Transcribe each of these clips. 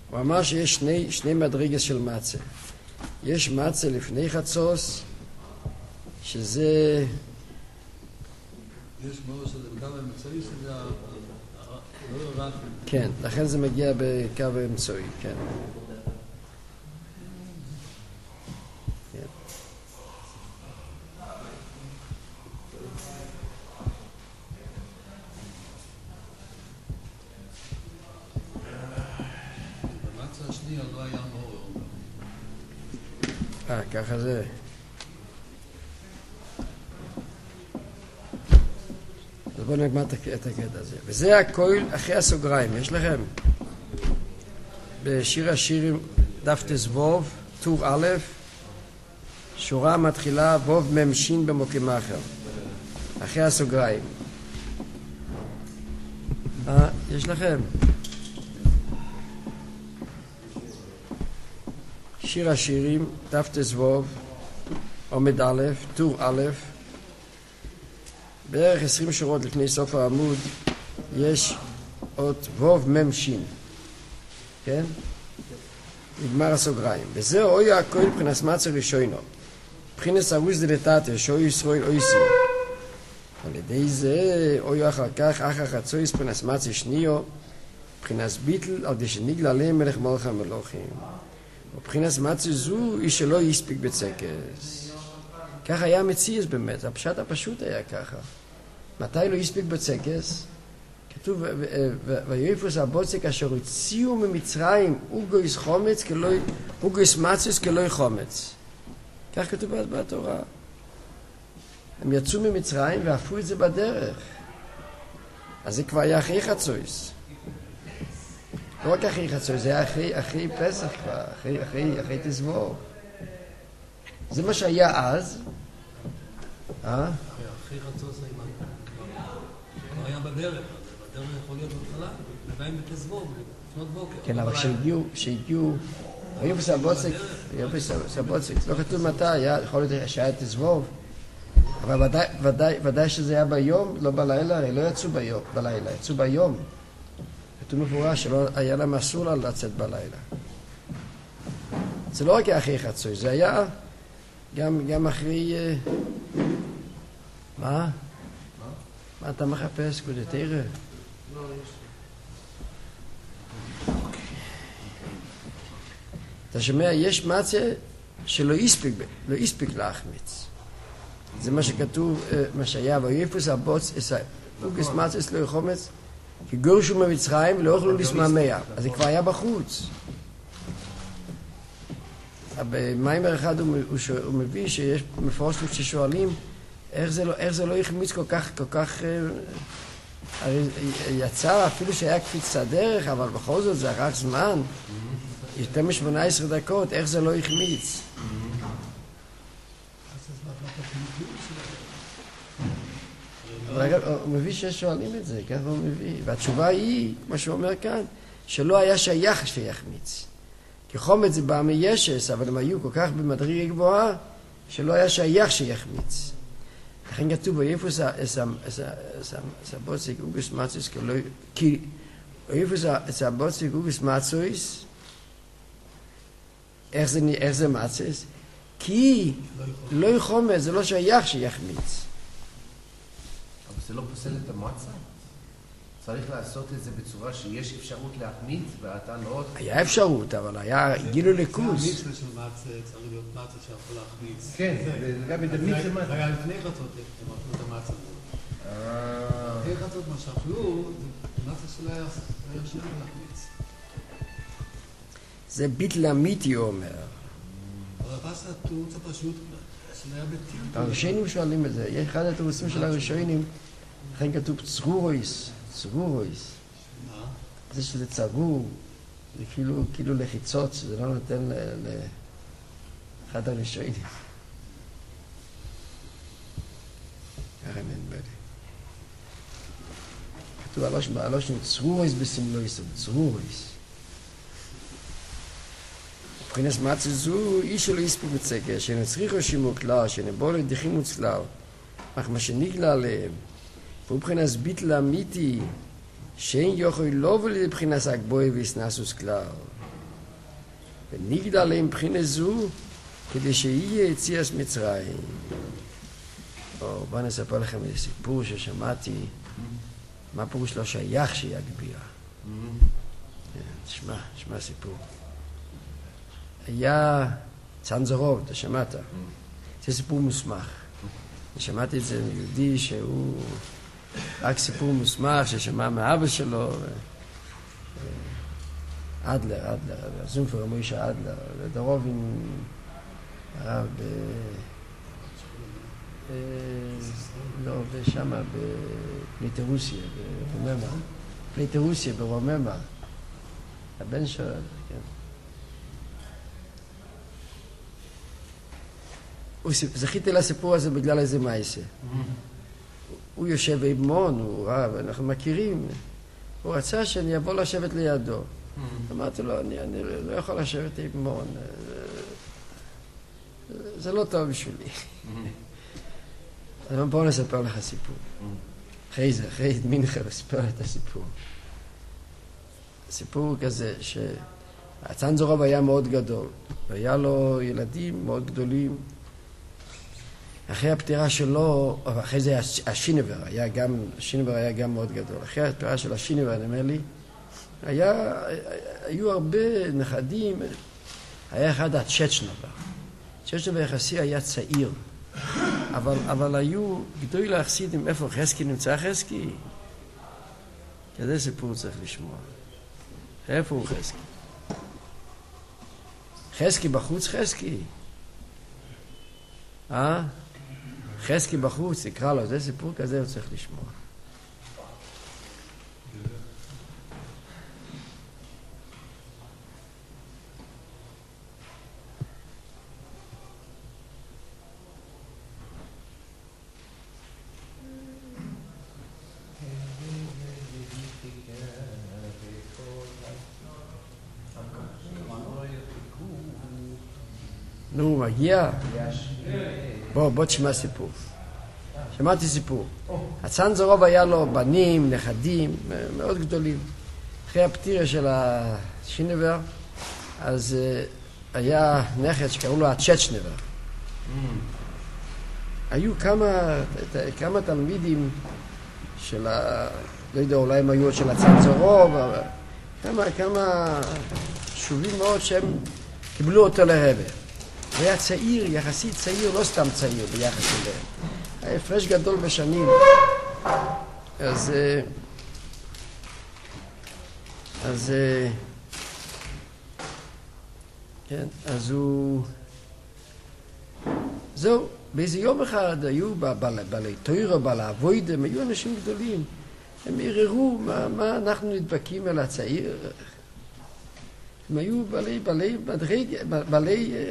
הוא אמר שיש שני מדרגס של מצה. יש מצה לפני חצוס, שזה... יש מאוד שזה בקו האמצעי שזה לא רק... כן, לכן זה מגיע בקו האמצעי, כן. לא היה מאור. ככה זה. אז בואו נגמר את הקטע הזה. וזה הכל אחרי הסוגריים. יש לכם? בשיר השירים דף תזבוב, טור א', שורה מתחילה ווב ממשין במוקים אחר. אחרי הסוגריים. יש לכם? שיר השירים, דף תזבוב, עומד א', טור א', בערך 20 שורות לפני סוף העמוד, יש אות ווב ממשין, כן? נגמר הסוגריים. וזה אוי הכל מבחינת מצה ראשונו. מבחינת ארוס דלתתה, שאוי ישראל אויסי. על ידי זה, אוי אחר כך, אחר חצויס מבחינת מצה שניו, מבחינת ביטל, על די שנגלה עליהם מלך מלך המלוכים. מבחינת מצה זו, היא שלא יספיק בצקס. כך היה מציאס באמת, הפשט הפשוט היה ככה. מתי לא יספיק בצקס? כתוב, ויופוס הבוצק אשר הוציאו ממצרים, אוגויס חומץ, אוגויס מצס כלוי חומץ. כך כתוב בתורה. הם יצאו ממצרים ואפו את זה בדרך. אז זה כבר היה אחרי חצויס. לא רק אחרי חצויס, זה היה אחרי פסח כבר, אחרי תזבור. זה מה שהיה אז. אחרי חצויס כבר היה בדרך. הדרך יכול להיות בהתחלה, ובאים בתזבור, לפנות בוקר. כן, אבל שהגיעו, ויופוס הבוצק, לא כתוב מתי, יכול להיות שהיה תזבור. אבל ודאי שזה היה ביום, לא בלילה, הרי לא יצאו בלילה, יצאו ביום. כתוב מפורש שלא היה להם אסור לה לצאת בלילה. זה לא רק אחרי חצוי, זה היה גם אחרי... מה? מה אתה מחפש? כדי תראה? לא, יש. אתה שומע, יש מצה שלא הספיק להחמיץ. זה מה שכתוב, מה שהיה, ויופוס הבוץ, אוגוס מצס לא יחומץ, כי גורשו ממצרים ולא יכלו לשממע. אז זה כבר היה בחוץ. במיימר אחד הוא מביא שיש מפורשים ששואלים, איך זה לא יחמיץ כל כך, הרי יצא אפילו שהיה קפיצת דרך, אבל בכל זאת זה רק זמן, יותר מ-18 דקות, איך זה לא יחמיץ? הוא מביא ששואלים את זה, ככה הוא מביא. והתשובה היא, מה שהוא אומר כאן, שלא היה שייך שיחמיץ. כי חומץ זה בא מישס, אבל הם היו כל כך במדרגה גבוהה, שלא היה שייך שיחמיץ. לכן כתוב, ויופוס הבוצק אוגוס מצויס, כי ויופוס הבוצק אוגוס מצויס, איך זה מצויס? כי לא יחומץ, זה לא שייך שיחמיץ. זה לא פוסל את המצה? צריך לעשות את זה בצורה שיש אפשרות להחמיץ ואתה לא... היה אפשרות, אבל היה גילו לקוס. המצה של מצה צריך להיות מצה שיכול להחמיץ. כן, גם בדמיץ זה מצה. היה לפני חצות, הם אכלו את המצה. אחרי חצות מה שאכלו, זה מצה שלא היה אפשר להחמיץ. זה ביטל אמיתי, הוא אומר. אבל הפסת התירוץ הפשוט שלא היה בטיוט. הראשונים שואלים את זה. יש אחד התירוצים של הראשונים, לכן כתוב צרורויס. צרורויס. מה? זה שזה צרור, זה כאילו לחיצות, שזה לא נותן לאחד הראשונים. ככה נדמה לי. כתוב הלושן צרורויס בסמלויס, צרורויס. מבחינת מצה זו, איש שלא יספיק בצקר, שנצריכו שימו כלל, שנבוא לדיחים וצלל, אך מה שנגלה עליהם, ובבחינת ביטל אמיתי, שאין יוכל לא ולבחינת הגבוה ויסנסוס כלל. ונגדל להם מבחינה זו, כדי שיהיה יציאת מצרים. בואו נספר לכם איזה סיפור ששמעתי, מה פירוש לא שייך שיגביה. תשמע סיפור. היה צנזרוב, אתה שמעת? זה סיפור מוסמך. שמעתי את זה מיהודי שהוא רק סיפור מוסמך ששמע מאבא שלו, אדלר, זומפר מוישה אדלר, דרובין הרב לא, ושמה בפליטי רוסיה, ברוממה. פליטי רוסיה ברוממה. הבן שלו, כן. זכיתי לסיפור הזה בגלל איזה מעשה. הוא יושב באבמון, הוא רב, אנחנו מכירים. הוא רצה שאני אבוא לשבת לידו. אמרתי לו, אני לא יכול לשבת באבמון. זה לא טוב בשבילי. אז בואו נספר לך סיפור. אחרי מנחה לספר את הסיפור. הסיפור כזה שהצנזרוב היה מאוד גדול. והיה לו ילדים מאוד גדולים. אחרי הפטירה שלו, אחרי זה השינבר היה גם מאוד גדול. אחרי הפטירה של השינבר, נאמר לי, היו הרבה נכדים, היה אחד הצ'צ'נבר. צ'צ'נבר יחסי היה צעיר, אבל היו גדוי להחסידים, איפה חזקי נמצא חזקי? כזה סיפור צריך לשמוע. איפה הוא חזקי? חזקי בחוץ חזקי? חזקי בחוץ, תקרא לו, זה סיפור כזה הוא צריך לשמוע. נו, מגיע? בוא תשמע סיפור. שמעתי סיפור. הצנזרוב היה לו בנים, נכדים, מאוד גדולים. אחרי הפטירה של השינבר, אז היה נכד שקראו לו הצ'צ'נבר. היו כמה תלמידים של לא יודע, אולי הם היו של הצנזרוב, אבל כמה שובים מאוד שהם קיבלו אותו לרבה. הוא היה צעיר, יחסית צעיר, לא סתם צעיר ביחס אליהם. היה הפרש גדול בשנים. אז הוא... זהו, באיזה יום אחד היו בעלי תוירה, בעלי אבוידה, הם היו אנשים גדולים. הם ערערו מה אנחנו נדבקים על הצעיר. הם היו בעלי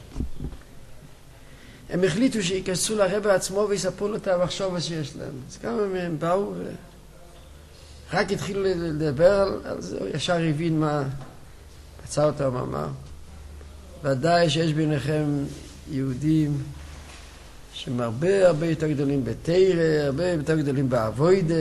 הם החליטו שייכנסו לרבא עצמו ויספרו לו את המחשבה שיש להם. אז כמה מהם באו ורק התחילו לדבר על זה, הוא ישר הבין מה פצע אותם אמר. ודאי שיש ביניכם יהודים שהם הרבה יותר גדולים בתורה, הרבה יותר גדולים באבוידה,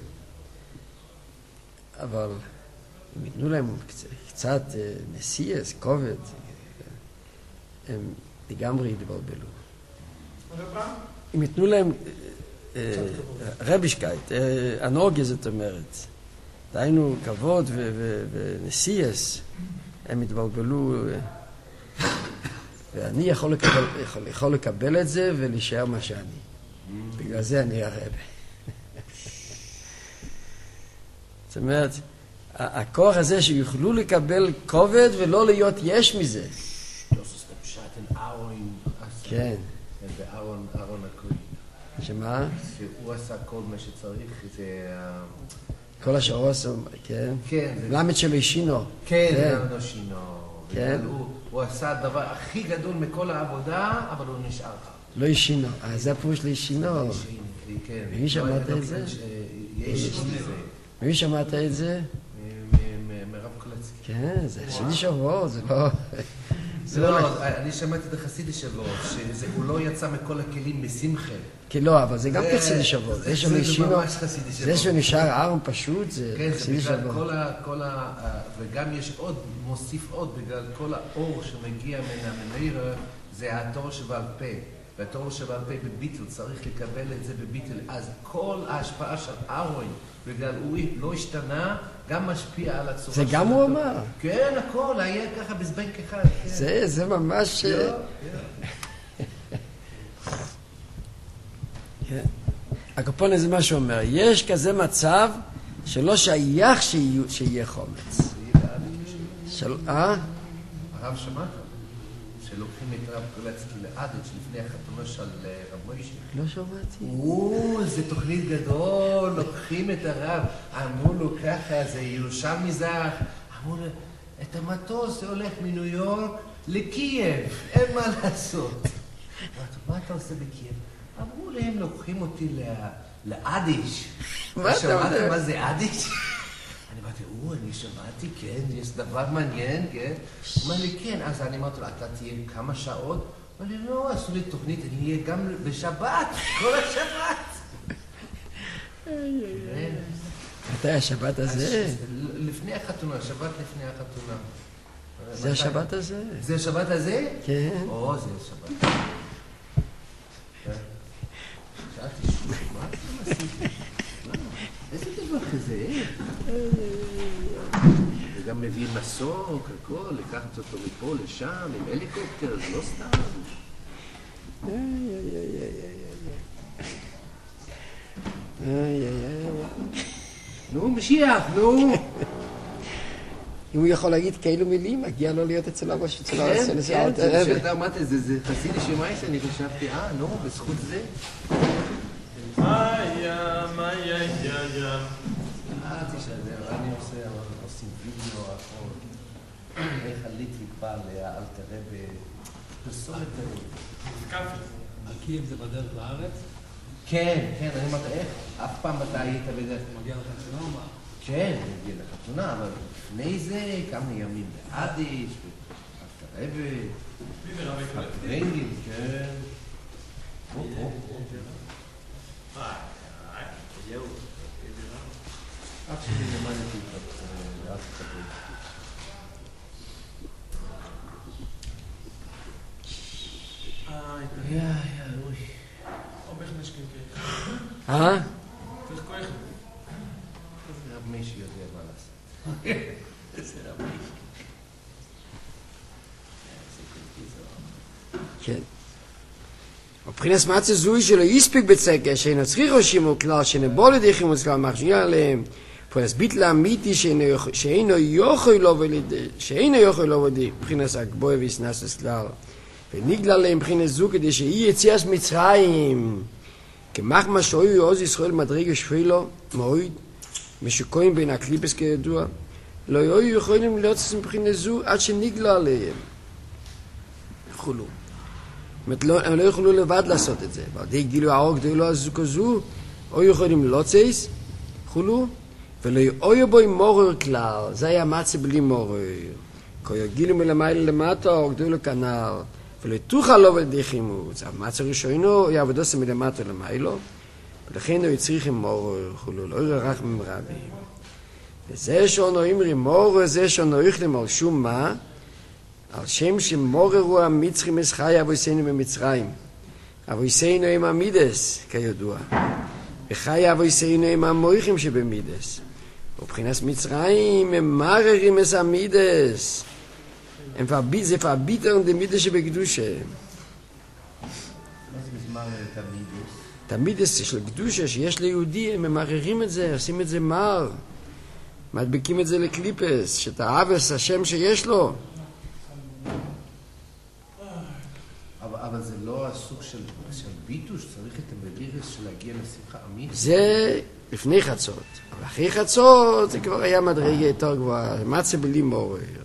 אבל אם ייתנו להם קצת נסיעס, כובד, הם לגמרי יתבלבלו. אם ייתנו להם רבישקייט, אנוגיה זאת אומרת, דהיינו כבוד ונסיעס, הם יתבלבלו, ואני יכול לקבל את זה ולהישאר מה שאני. בגלל זה אני הרבה. זאת אומרת, הכוח הזה שיוכלו לקבל כובד ולא להיות יש מזה. כן. ואהרון הכהן. שמה? שהוא עשה כל מה שצריך, זה... כל השאר עושה, כן? כן. למד שלו שינו. כן, למד שינו. כן. הוא עשה הדבר הכי גדול מכל העבודה, אבל הוא נשאר. לא ישינו. זה הפירוש לישינו. כן. מי שמעת את זה? מי שמעת את זה? מרב קולצקי. כן, זה שני שבוע, זה לא... לא, אני שמעתי את החסידי שלו, שהוא לא יצא מכל הכלים בשמחה. כי לא, אבל זה גם חסידי שבועות. זה ממש חסידי שבועות. זה שנשאר ארם פשוט, זה חסידי שבועות. כן, זה בגלל וגם יש עוד, מוסיף עוד, בגלל כל האור שמגיע מן המנהירה, זה התור שבעל פה. והתור שבעל פה בביטל, צריך לקבל את זה בביטל. אז כל ההשפעה של אהרון, בגלל הוא לא השתנה, גם משפיע על הצורה. זה גם הוא אמר? כן, הכל, היה ככה בזבנק אחד. זה ממש... הקופון זה מה שהוא אומר, יש כזה מצב שלא שייך שיהיה חומץ. הרב שמעת? שלוקחים את רב קולצקי לאדץ' לפני החתונה של רב מוישה. לא שמעתי. זה תוכנית גדול, לוקחים את הרב, אמרו לו ככה, זה ירושלמי זך, אמרו לו, את המטוס זה הולך מניו יורק לקייב, אין מה לעשות. מה אתה עושה בקייב? אמרו להם, לוקחים אותי לאדיש. שמעת מה זה אדיש? אני אמרתי, אני שמעתי, כן, יש דבר מעניין, כן? אמר לי, כן, אז אני אמרתי לו, אתה תהיה כמה שעות? אמר לי, לא, עשו לי תוכנית, אני אהיה גם בשבת, כל השבת. מתי השבת הזה? לפני החתונה, שבת לפני החתונה. זה השבת הזה? זה השבת הזה? כן. זה השבת. שאלתי שוב, מה אתם עשיתם? איזה דבר כזה? וגם מביא מסוק, הכל, לקחת אותו מפה לשם, עם הליקופטר, זה לא סתם. נו, משיח, נו. אם הוא יכול להגיד כאלו מילים, מגיע לו להיות אצל הראש, אצל הראש. כן, שאתה אמרת, זה חסידי שמייס, אני חשבתי, נו, בזכות זה. אני עושים וידאו, איך הליטריק בא לאלתרה בפרסומת. הקיים זה בדרך לארץ? כן, אני אמרת, איך? אף פעם אתה היית בדרך. מגיע לחתונה או מה? כן, מגיע לחתונה, אבל לפני זה כמה ימים באדיש, באלתרה, הפריילים, כן. אף שלי למדתי בארצות הברית. אוי. צריך כוח. רב מישהו יודע מה לעשות. זה רב מישהו. כן. מבחינס מצה זוי שלא יספיק בצקה, שאינו צריך רשימו כלל, שאינו לידי חימוץ כלל, מחשבים עליהם, פרס ביטל אמיתי שאינו יוכל לו ודי, מבחינס הגבוה ויסנסס כלל, ונגלה להם מבחינס זו כדי שיהיה יציאס מצרים, כמחמה שאוי עוז ישראל מדרגה שפילו, מאוי, משוקויים בין הקליפס כידוע, לא יהיו יכולים להוצס מבחינס זו עד שנגלה עליהם. חולו. הם לא יכולו לבד לעשות את זה. ועדי גילו האור גדולו הזו כזו, או יכולים לוצייס, חולו, ולא יהיו בו עם מורר כלל. זה היה מצה בלי מורר. כי יגילו מלמעלה למטה, האור גדולו כנר, ולא תוכל לו ולדי חימוץ. המצה ראשונו, יעבודו זה מלמטה למיילו, ולכן הוא יצריך עם מורר, חולו, לא ירח ממרבי. וזה שאונו אמרי מורר, זה שאונו יכלם על שום מה, על שם שמורר הוא המצרי מסחי אבויסנו במצרים. אבויסנו הם המידס, כידוע. וחי אבויסנו הם המויכים שבמידס. ובחינס מצרים הם מררים את המידס. זה פרביטר דמידס שבקדושה. מה זה מזמר את המידס? את המידס של קדושה שיש ליהודי, הם ממררים את זה, עושים את זה מר. מדביקים את זה לקליפס, שאת האבס, השם שיש לו. אבל זה לא הסוג של ביטוש, צריך את המדירס של להגיע לשמחה עמית? זה לפני חצות, אבל אחרי חצות זה כבר היה מדרגה יותר גבוהה, מצה בלי מורר.